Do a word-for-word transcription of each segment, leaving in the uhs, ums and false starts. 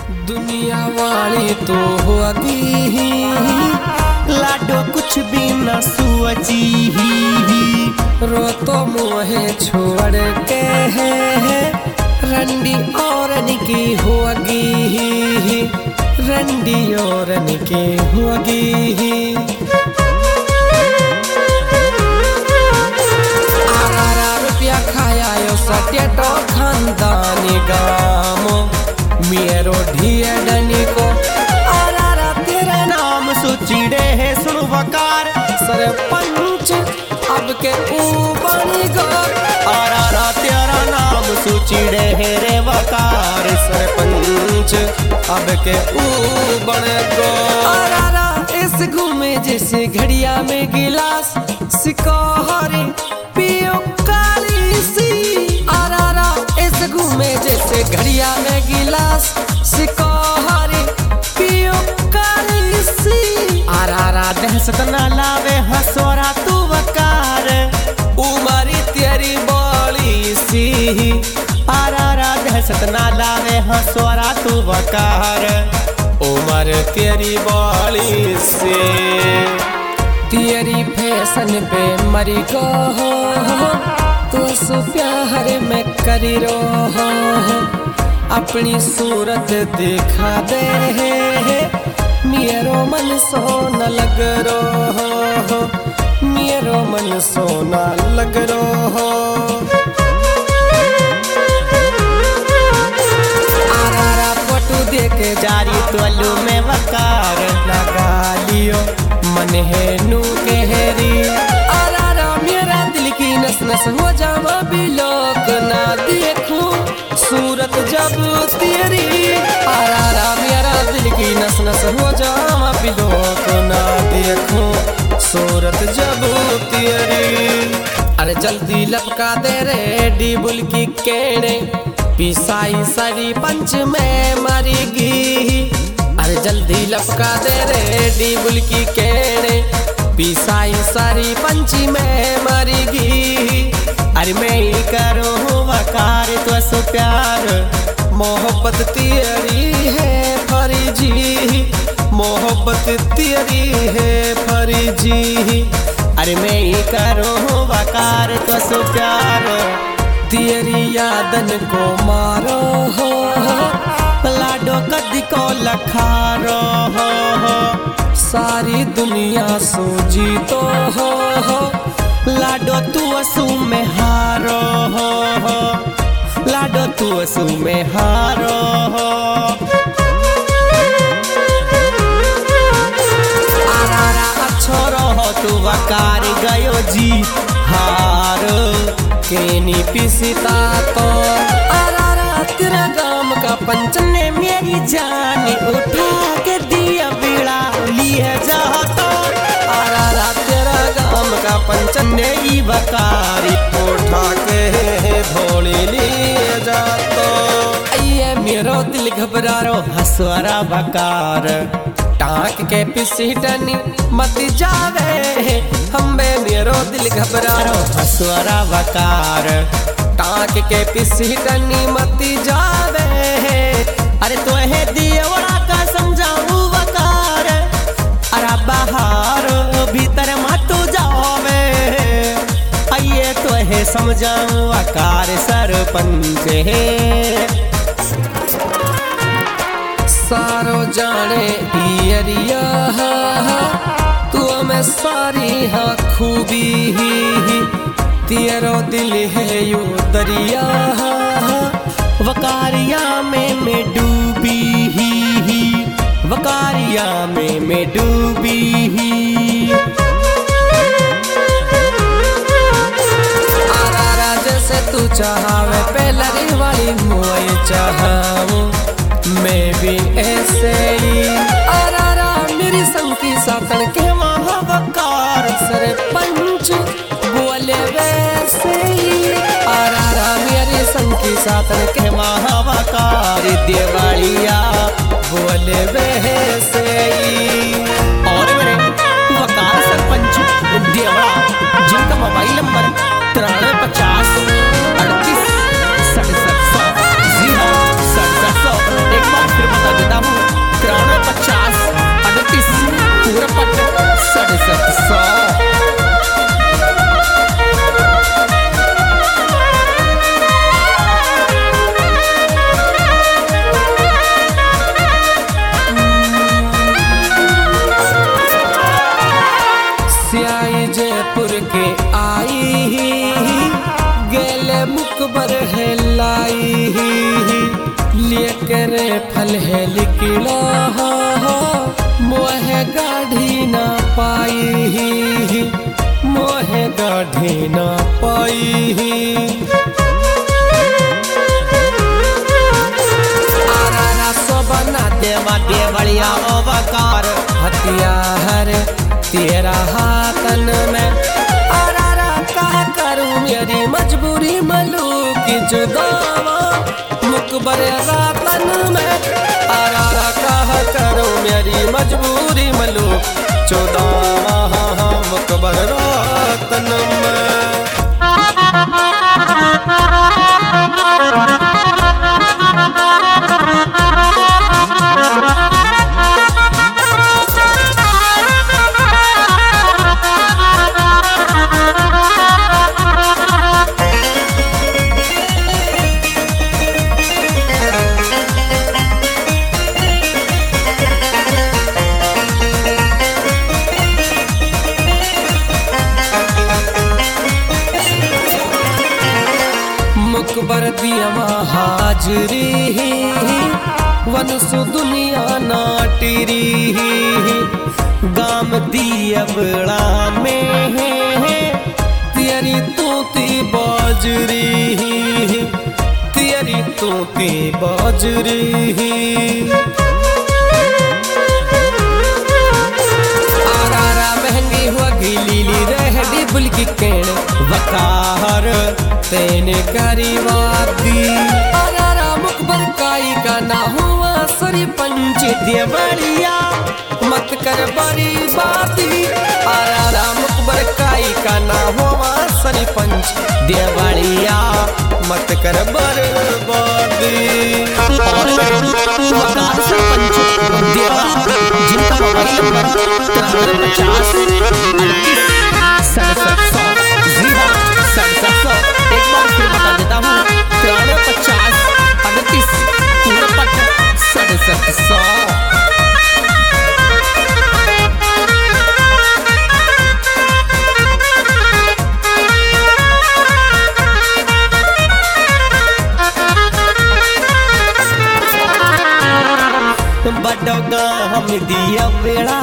दुनिया वाली तो होगी लाडो कुछ भी न सुअची रो तो मोहे छोड़ के है रंडी और की होगी रंडी और की होगी आरा रुपया खाया यो सत्य तो खानदानी गामो मेरो ढियडनी को आरा तेरा नाम सुचिड़े है सुन वकार सरपंच अब के ऊबन गो आरा तेरा नाम सुचिड़े है रे वकार सरपंच अब के ऊबन गो आरा इस घूमे जैसे घड़िया में गिलास सिकोहरी पियो काली सी आरा इस घूमे जैसे घड़िया में गिलास सिकोहरी पियो काली सी आरा दहशत न लावे हसोरा तू वकार उमरी तेरी बोली सी आरा दहशत न लावे हसोरा तू वकार उमर तेरी बोली सी तेरी फैशन पे मरी को तू सु प्यार में करी रो अपनी सूरत दिखा दे मेरो मन सोना लग रो मेरो मन सोना लग रो आरा फोटो देके जारी तोलू में वकार लगा लियो मन है नू कहरी आरा मेरा दिल की नस नस हो जावा भी लोग ना देखूं सूरत जब तेरी आरा मेरा दिल की नस नस हो जावा भी लोग ना देखूं सूरत जब तेरी अरे जल्दी लपका दे रे डीबुल की केड़े पिसाई सारी पंच में मरेगी अरे जल्दी लपका दे रे डीबुल की केड़े पिसाई सारी पंची में मरेगी अरे मैं ही करूँ वकार तो सो प्यार मोहब्बत तेरी है फरीजी मोहब्बत तेरी है फरीजी अरे मैं ही करूँ वकार तो सो प्यार तेरी यादन को मारो हो लाडो कदी को लखारो हो सारी दुनिया सूजी तो हो लाडो तू असू में हारो हो लाडो तू असू में हारो हो आरा अच्छो रहो तू वकार गयो जी हारो केनी पिसता तो आरा तेरा गाम का पंच ने मेरी जान उठा के दिया बिड़ा लिए जा तो आरा तेरा गाम का पंच ने ही वकारी उठा के धोली लिए जा तो ये मेरो दिल घबरा रो हसवारा बकार टाक के पिसीटनी मत जावे हम्बे मेरो दिल घबरा रो हसवारा बकार टाक के पिसीटनी मत जावे अरे तो है दियवड़ा का समझाऊ वकार अरे बाहर भीतर मत जावे आइए तो है समझाऊ वकार सरपंच है सारो जाने इयरिया तू में सारी हाँ खूबी ही तेरो दिल है यू दरिया वकारिया में मैं डूबी ही वकारिया में मैं डूबी ही आरा जैसे तू चाहावे पहलरी वाली मुझे चाहाऊं मैं भी ऐसे ही आरा मेरी संग की सातन के महावकार सरपंच बोले वैसे ही आरा मेरी संग की सातन के महावकार दिवालिया बोले वैसे ही और मेरे वकार सरपंच देवड़ा जिनका मोबाइल नंबर तिरानवे पचास अड़तीस सड़सठ सौ जीरो सड़सठ सौ एक बार फिर बता लाई लेकर फल है निकला मोह गाढ़ी ना पाई मोह गाढ़ी ना पाई आरा सो बना देवा देवलिया अवकार हथियार तेरा हाथन में आरा कहा करूं मेरी मजबूरी मलू की जुदावा मुकबर रातन में आरा कहा करूं मेरी मजबूरी मलू चौदह मुकबर रातन में मुकबर दिया हाजरी वनसु दुनिया नाटिरी गाम दिया बड़ा में तेरी तूती बाजरी तेरी तूती बाजरी आरा महंगी हुआ गिली रहडी बुलकी केण वकार तेने करी वादी आरा मुकबर काई का ना हुआ सरी पंच देवलिया मत कर बड़ी बाती आरा मुकबर काई का ना हुआ सरी पंच देवलिया मत कर बर्बादी वकार सरपंच देवा जिनका मोबाइल नंबर पचास सड़सठ सौ जीरो सड़सठ सौ एक बार फिर बता देता हूँ तिरानवे पचास अड़तीस उनपट सड़सठ सौ बडोगा हम दिया बेड़ा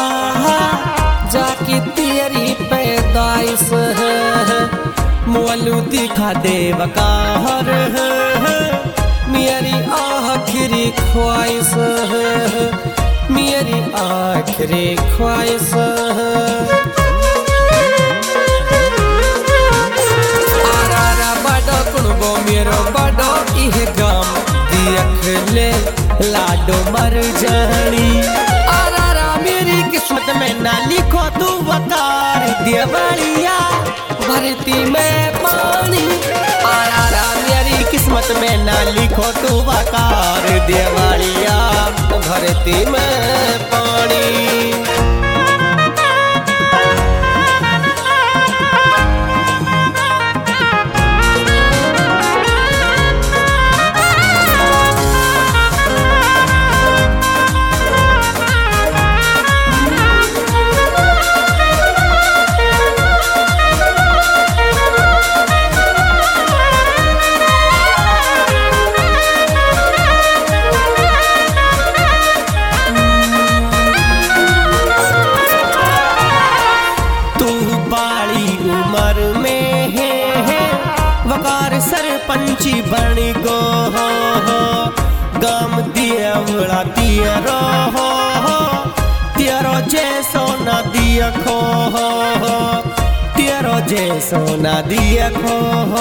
जाकी तेरी पैदाइश है मोलू दिखा देव कहर मेरी आखिरी ख्वाहिश है मेरी आखिरी ख्वाहिश आरा बड़ो कुणबो मेरो बड़ो इह गाम दियख ले लाडो मर जानी आरा मेरी किस्मत में ना लिखो तू वकार देवलिया भरती में पानी आरा मेरी किस्मत में ना लिखो तू वकार देवलिया भरती में पानी सरपंची बनी गो गाम दिया बड़ा दिया रो तेरो जैसो ना दिया खो तेरो जैसो ना दिया खो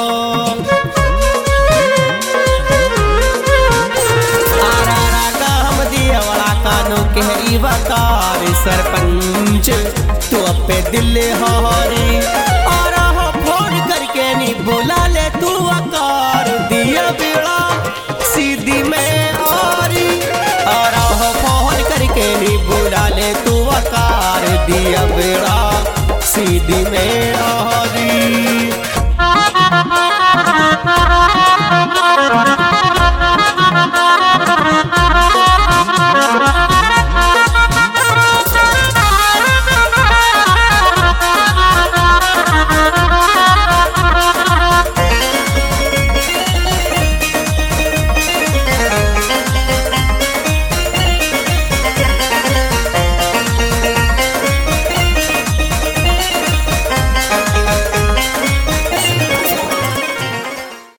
आरा गाम दिया बड़ा कानू के वकार सरपंच तू अपे दिल हारी और फोन करके नहीं बोला ले तू वकार दिया बेड़ा सीधी में आरी और फोन करके नहीं बोला ले तू वकार दिया बेड़ा सीधी में